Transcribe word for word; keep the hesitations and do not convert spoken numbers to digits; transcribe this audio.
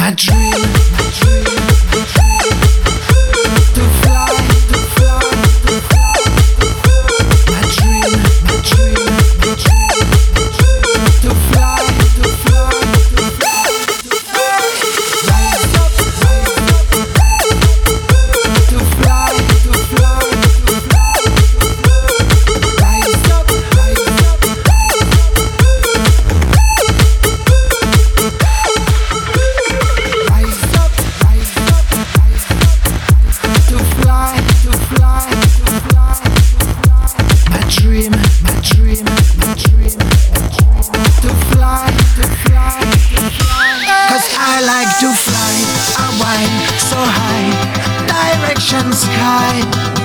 my dream, my dream, my dream, to fly, to fly, to fly, my dream, my dream, my dream, to fly, to fly, to fly, to fly, rise up, rise up, to fly, to fly, to fly, rise up, rise up, dream, my dream, my dream, to fly, to fly, to fly. Cause I like to fly, I whine so high, direction sky.